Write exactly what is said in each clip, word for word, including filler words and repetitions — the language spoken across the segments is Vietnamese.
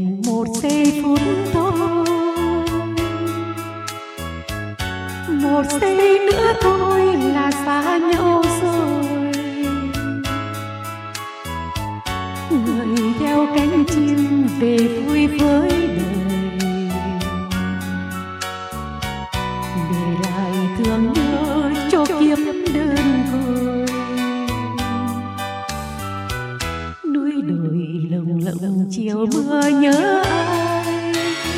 dành một giây phút thôi, một giây nữa thôi là xa nhau rồi. Người theo cánh chim về vui với đời, để lại thương nhớ cho kiếp đơn côi. Núi đồi lồng lộng chiều mưa nhớ ai,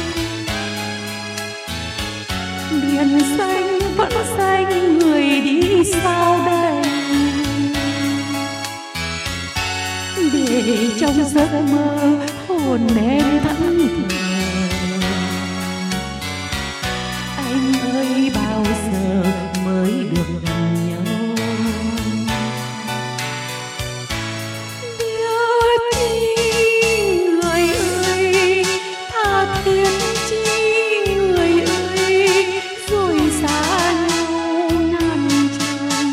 biển xanh vẫn xanh người đi sao đây, để trong giấc mơ hồn em thẫn thờ. Anh ơi bao giờ mới được gần nhau, biết chi người ơi, tha thiết chi người ơi, rồi xa nhau ngàn trùng.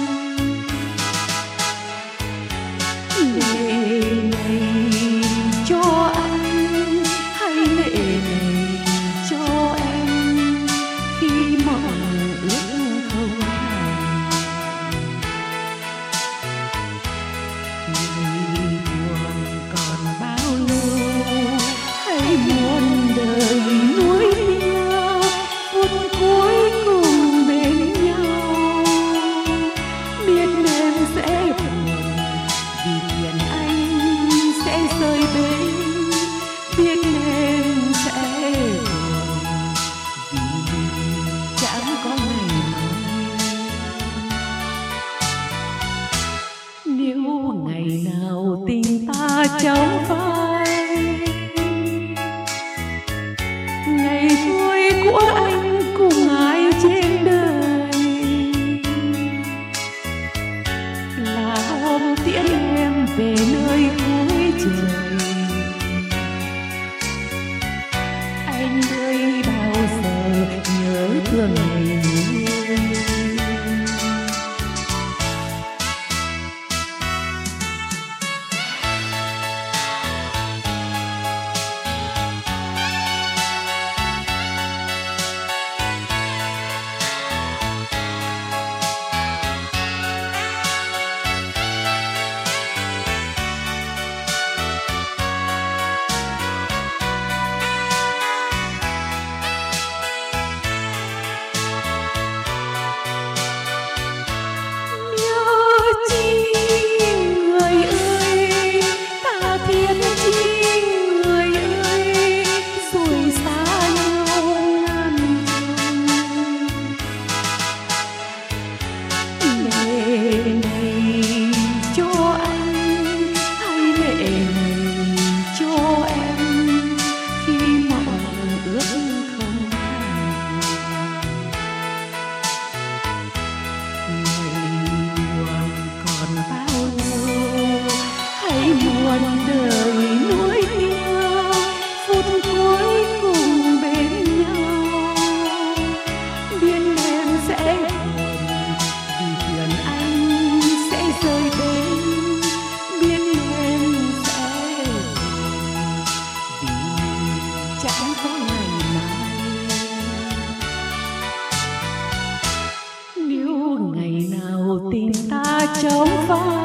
Lệ này cho anh hay lệ này cho em, khi mộng ước không thành. Ngày buồn còn bao lâu, hãy muôn đời nuối tiếc, phút cuối cùng bên nhau. Biết em sẽ buồn vì tiền anh sẽ rơi bến, biết em sẽ buồn vì chẳng có ngày mai. Nếu ngày nào tình ta trong phai, ngày vui của anh cùng ai trên đời, là hôm tiễn em về nơi cuối trời. Anh ơi bao giờ nhớ thương ngày vui. Muôn đời nuối tiếc, phút cuối cùng bên nhau. Biết em sẽ buồn vì thuyền anh sẽ rơi bến, biết em sẽ buồn vì chẳng có ngày mai. Nếu ngày nào tình ta trong phai,